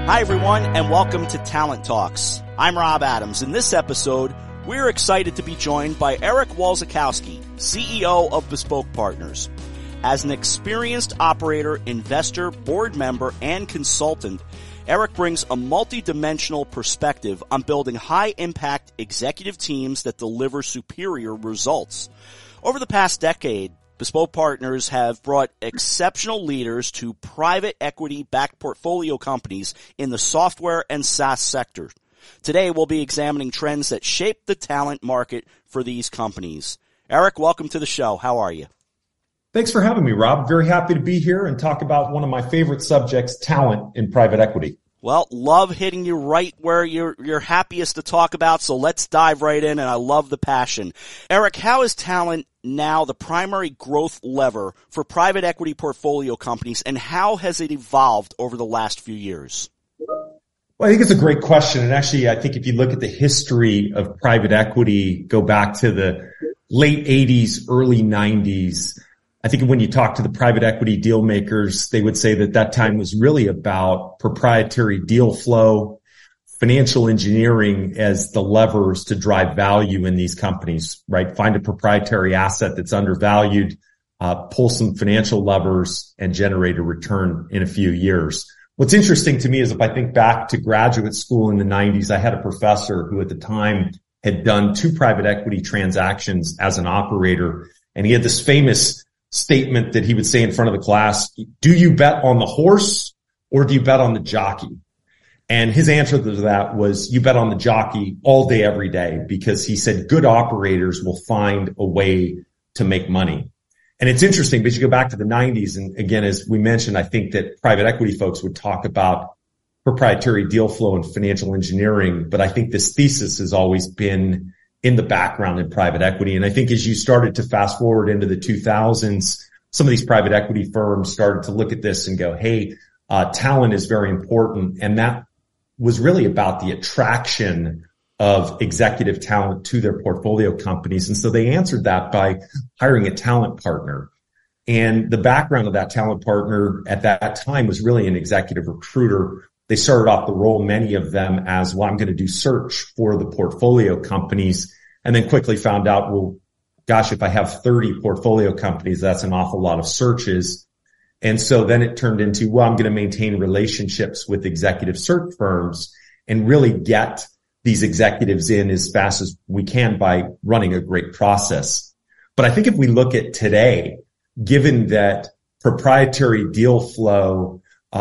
Hi, everyone, and welcome to Talent Talks. I'm Rob Adams. In this episode, we're excited to be joined by Eric Walzakowski, CEO of Bespoke Partners. As an experienced operator, investor, board member, and consultant, Eric brings a multi-dimensional perspective on building high-impact executive teams that deliver superior results. Over the past decade, Bespoke Partners have brought exceptional leaders to private equity-backed portfolio companies in the software and SaaS sector. Today, we'll be examining trends that shape the talent market for these companies. Eric, welcome to the show. How are you? Thanks for having me, Rob. Very happy to be here and talk about one of my favorite subjects, talent in private equity. Well, love hitting you right where you're happiest to talk about, so let's dive right in, and I love the passion. Eric, how is talent now the primary growth lever for private equity portfolio companies, and how has it evolved over the last few years? Well, I think it's a great question. And actually, I think if you look at the history of private equity, go back to the late 80s, early 90s, I think when you talk to the private equity deal makers, they would say that that time was really about proprietary deal flow, financial engineering as the levers to drive value in these companies, right? Find a proprietary asset that's undervalued, pull some financial levers and generate a return in a few years. What's interesting to me is if I think back to graduate school in the 90s, I had a professor who at the time had done 2 private equity transactions as an operator. And he had this famous statement that he would say in front of the class: do you bet on the horse or do you bet on the jockey? And his answer to that was, you bet on the jockey all day, every day, because he said good operators will find a way to make money. And it's interesting because you go back to the 90s. And again, as we mentioned, I think that private equity folks would talk about proprietary deal flow and financial engineering. But I think this thesis has always been in the background in private equity. And I think as you started to fast forward into the 2000s, some of these private equity firms started to look at this and go, hey, talent is very important. And that was really about the attraction of executive talent to their portfolio companies. And so they answered that by hiring a talent partner. And the background of that talent partner at that time was really an executive recruiter. They started off the role, many of them, as, well, I'm going to do search for the portfolio companies, and then quickly found out, well, gosh, if I have 30 portfolio companies, that's an awful lot of searches. And so then it turned into, well, I'm going to maintain relationships with executive search firms and really get these executives in as fast as we can by running a great process. But I think if we look at today, given that proprietary deal flow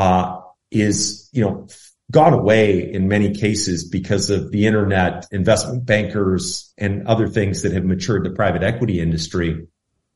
is, gone away in many cases because of the internet, investment bankers, and other things that have matured the private equity industry,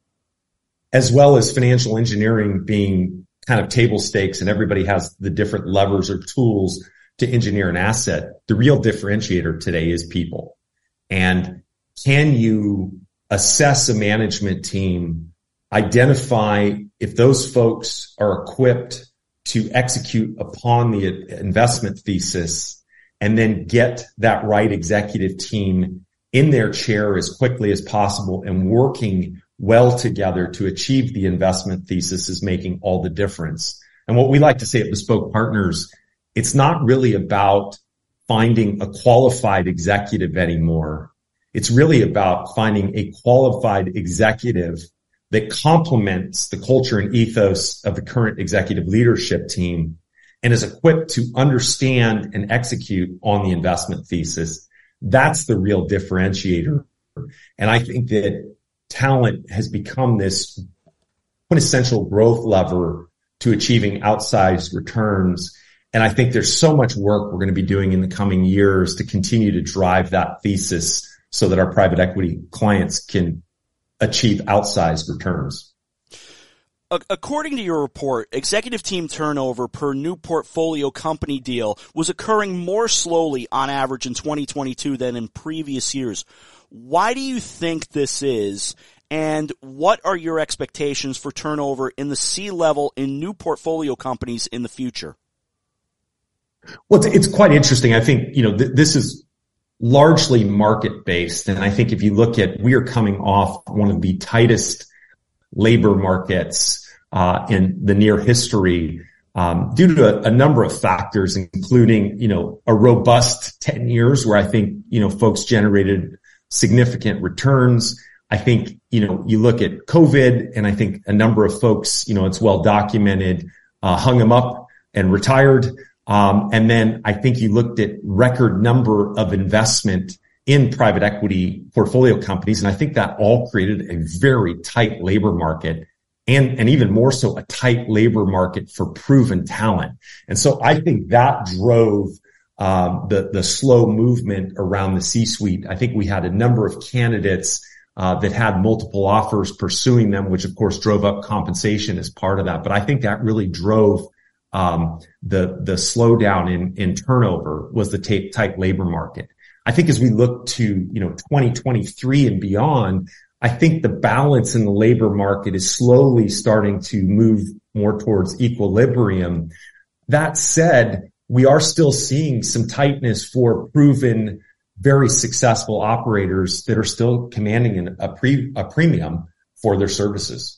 as well as financial engineering being kind of table stakes and everybody has the different levers or tools to engineer an asset. The real differentiator today is people. And can you assess a management team, identify if those folks are equipped to execute upon the investment thesis, and then get that right executive team in their chair as quickly as possible and working well together to achieve the investment thesis is making all the difference. And what we like to say at Bespoke Partners, it's not really about finding a qualified executive anymore. It's really about finding a qualified executive that complements the culture and ethos of the current executive leadership team and is equipped to understand and execute on the investment thesis. That's the real differentiator. And I think that talent has become this quintessential growth lever to achieving outsized returns. And I think there's so much work we're going to be doing in the coming years to continue to drive that thesis so that our private equity clients can achieve outsized returns. According to your report, executive team turnover per new portfolio company deal was occurring more slowly on average in 2022 than in previous years. Why do you think this is, and what are your expectations for turnover in the C-level in new portfolio companies in the future? Well, it's quite interesting. I think, this is largely market-based. And I think if you look at, we are coming off one of the tightest labor markets in the near history. due to a number of factors, including, a robust 10 years where I think, folks generated significant returns. I think, you look at COVID, and I think a number of folks, it's well documented, hung them up and retired. And then I think you looked at record number of investment in private equity portfolio companies. And I think that all created a very tight labor market and even more so a tight labor market for proven talent. And so I think that drove the slow movement around the C-suite. I think we had a number of candidates that had multiple offers pursuing them, which of course drove up compensation as part of that. But I think that really drove the slowdown in turnover was the tight labor market. I think as we look to 2023 and beyond, I think the balance in the labor market is slowly starting to move more towards equilibrium. That said, we are still seeing some tightness for proven, very successful operators that are still commanding a premium for their services.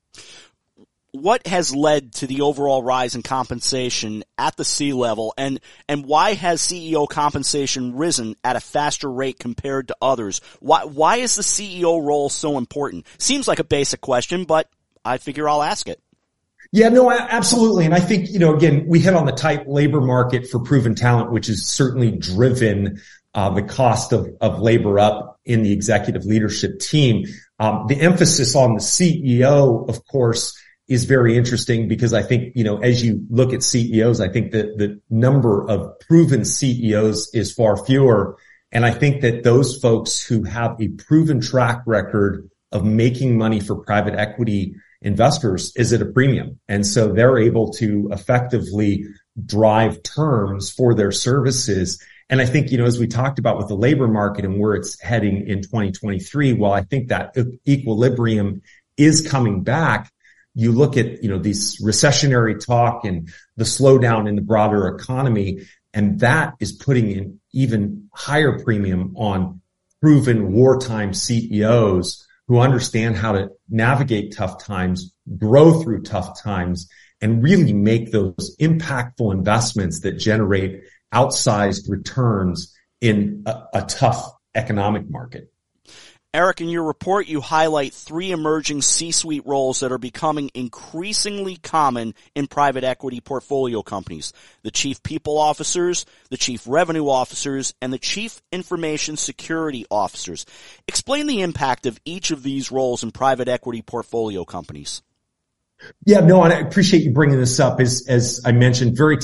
What has led to the overall rise in compensation at the C level, and why has CEO compensation risen at a faster rate compared to others? Why is the CEO role so important? Seems like a basic question, but I figure I'll ask it. Yeah, no, absolutely. And I think, again, we hit on the tight labor market for proven talent, which has certainly driven the cost of labor up in the executive leadership team. The emphasis on the CEO, of course, is very interesting because I think, as you look at CEOs, I think that the number of proven CEOs is far fewer. And I think that those folks who have a proven track record of making money for private equity investors is at a premium. And so they're able to effectively drive terms for their services. And I think, as we talked about with the labor market and where it's heading in 2023, while I think that equilibrium is coming back, you look at, these recessionary talk and the slowdown in the broader economy, and that is putting an even higher premium on proven wartime CEOs who understand how to navigate tough times, grow through tough times, and really make those impactful investments that generate outsized returns in a tough economic market. Eric, in your report, you highlight 3 emerging C-suite roles that are becoming increasingly common in private equity portfolio companies: the chief people officers, the chief revenue officers, and the chief information security officers. Explain the impact of each of these roles in private equity portfolio companies. Yeah, no, and I appreciate you bringing this up. As I mentioned, very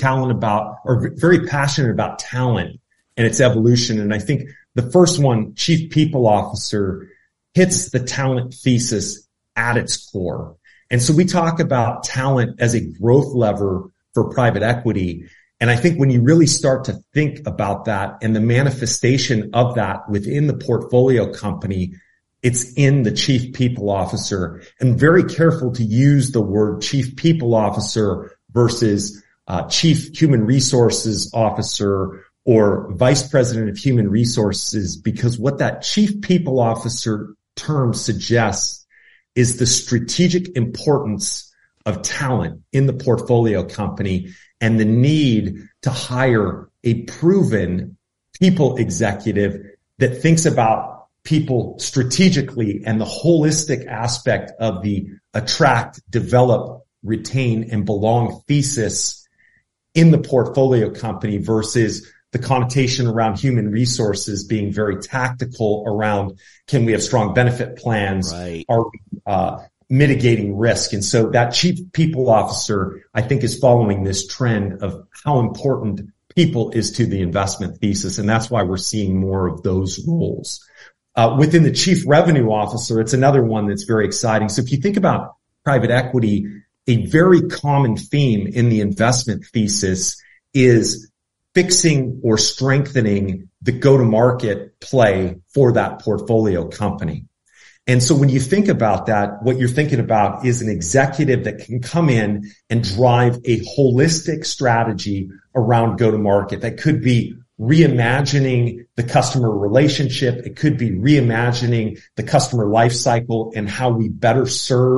passionate about talent and its evolution. And I think the first one, chief people officer, hits the talent thesis at its core. And so we talk about talent as a growth lever for private equity. And I think when you really start to think about that and the manifestation of that within the portfolio company, it's in the chief people officer. And very careful to use the word chief people officer versus chief human resources officer or vice president of human resources, because what that chief people officer term suggests is the strategic importance of talent in the portfolio company and the need to hire a proven people executive that thinks about people strategically and the holistic aspect of the attract, develop, retain, and belong thesis in the portfolio company versus the connotation around human resources being very tactical around, can we have strong benefit plans? Right. Are we mitigating risk? And so that chief people officer, I think, is following this trend of how important people is to the investment thesis. And that's why we're seeing more of those roles. Within the chief revenue officer, it's another one that's very exciting. So if you think about private equity, a very common theme in the investment thesis is fixing or strengthening the go-to-market play for that portfolio company. And so when you think about that, what you're thinking about is an executive that can come in and drive a holistic strategy around go-to-market. That could be reimagining the customer relationship. It could be reimagining the customer life cycle and how we better serve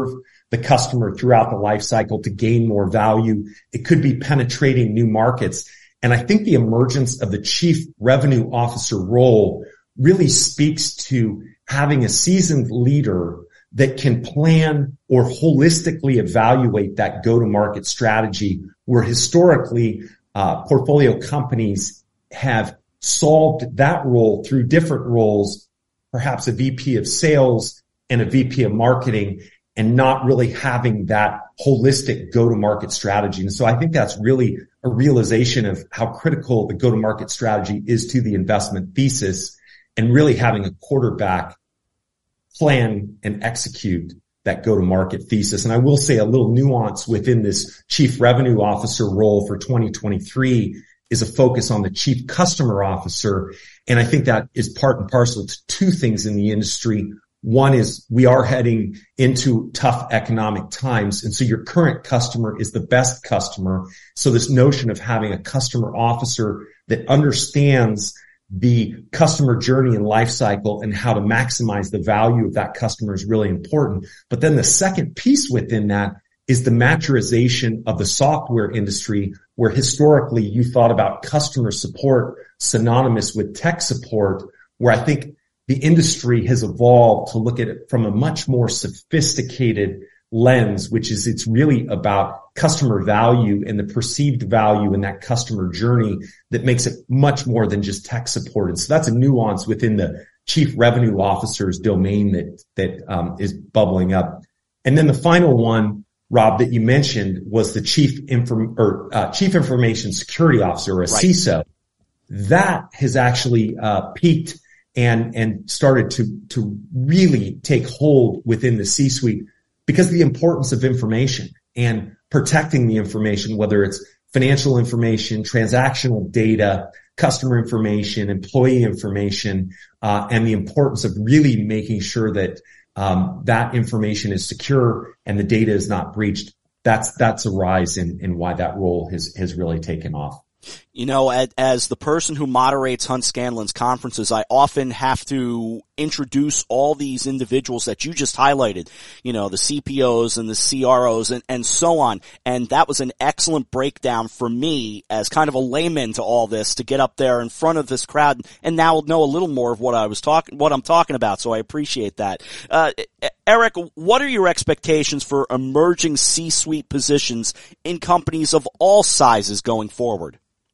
the customer throughout the life cycle to gain more value. It could be penetrating new markets. And I think the emergence of the chief revenue officer role really speaks to having a seasoned leader that can plan or holistically evaluate that go-to-market strategy, where historically portfolio companies have solved that role through different roles, perhaps a VP of sales and a VP of marketing, and not really having that holistic go-to-market strategy. And so I think that's really a realization of how critical the go-to-market strategy is to the investment thesis, and really having a quarterback plan and execute that go-to-market thesis. And I will say a little nuance within this chief revenue officer role for 2023 is a focus on the chief customer officer. And I think that is part and parcel to two things in the industry. One is we are heading into tough economic times. And so your current customer is the best customer. So this notion of having a customer officer that understands the customer journey and life cycle and how to maximize the value of that customer is really important. But then the second piece within that is the maturization of the software industry, where historically you thought about customer support synonymous with tech support, where I think the industry has evolved to look at it from a much more sophisticated lens, which is it's really about customer value and the perceived value in that customer journey that makes it much more than just tech support. And so that's a nuance within the chief revenue officer's domain that is bubbling up. And then the final one, Rob, that you mentioned was the chief information security officer, or a CISO. That has actually peaked and started to really take hold within the C-suite, because of the importance of information and protecting the information, whether it's financial information, transactional data, customer information, employee information, and the importance of really making sure that that information is secure and the data is not breached. That's a rise in why that role has really taken off. You know, as the person who moderates Hunt Scanlon's conferences, I often have to introduce all these individuals that you just highlighted, you know, the CPOs and the CROs and so on. And that was an excellent breakdown for me as kind of a layman to all this, to get up there in front of this crowd and now know a little more of what I'm talking about. So I appreciate that. Eric, what are your expectations for emerging C-suite positions in companies of all sizes going forward?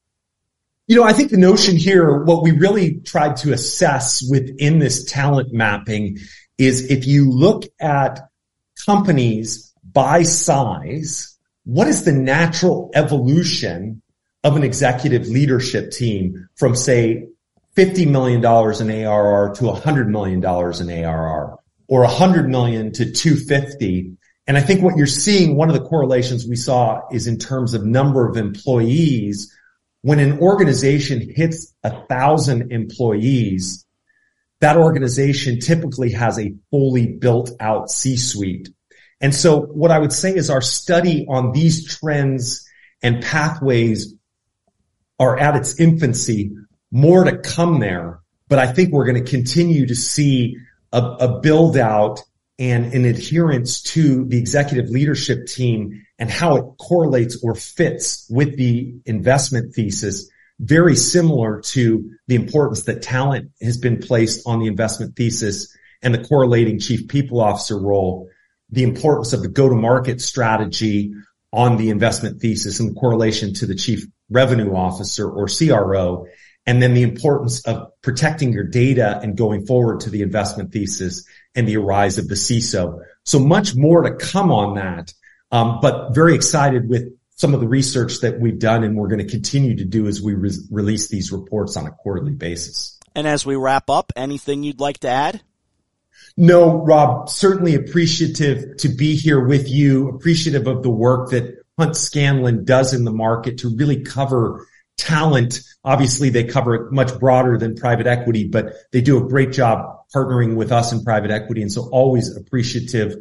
You know, I think the notion here, what we really tried to assess within this talent mapping is, if you look at companies by size, what is the natural evolution of an executive leadership team from, say, $50 million in ARR to $100 million in ARR, or $100 million to $250? And I think what you're seeing, one of the correlations we saw, is in terms of number of employees. When an organization hits 1,000 employees, that organization typically has a fully built out C-suite. And so what I would say is our study on these trends and pathways are at its infancy, more to come there. But I think we're going to continue to see a build out and an adherence to the executive leadership team and how it correlates or fits with the investment thesis, very similar to the importance that talent has been placed on the investment thesis and the correlating chief people officer role, the importance of the go-to-market strategy on the investment thesis and the correlation to the chief revenue officer or CRO, and then the importance of protecting your data and going forward to the investment thesis and the rise of the CISO. So much more to come on that, but very excited with some of the research that we've done and we're going to continue to do as we release these reports on a quarterly basis. And as we wrap up, anything you'd like to add? No, Rob, certainly appreciative to be here with you, appreciative of the work that Hunt Scanlon does in the market to really cover talent. Obviously, they cover it much broader than private equity, but they do a great job partnering with us in private equity. And so always appreciative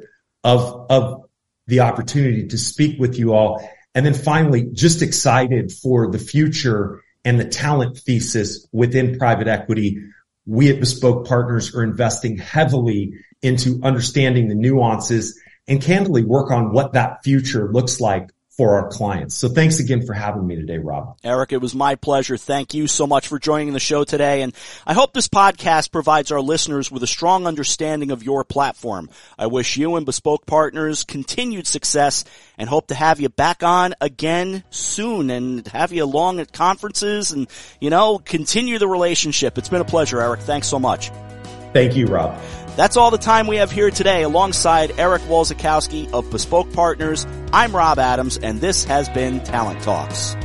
of the opportunity to speak with you all. And then finally, just excited for the future and the talent thesis within private equity. We at Bespoke Partners are investing heavily into understanding the nuances and candidly work on what that future looks like for our clients. So thanks again for having me today, Rob. Eric, it was my pleasure. Thank you so much for joining the show today. And I hope this podcast provides our listeners with a strong understanding of your platform. I wish you and Bespoke Partners continued success and hope to have you back on again soon and have you along at conferences and, continue the relationship. It's been a pleasure, Eric. Thanks so much. Thank you, Rob. That's all the time we have here today. Alongside Eric Walzakowski of Bespoke Partners, I'm Rob Adams, and this has been Talent Talks.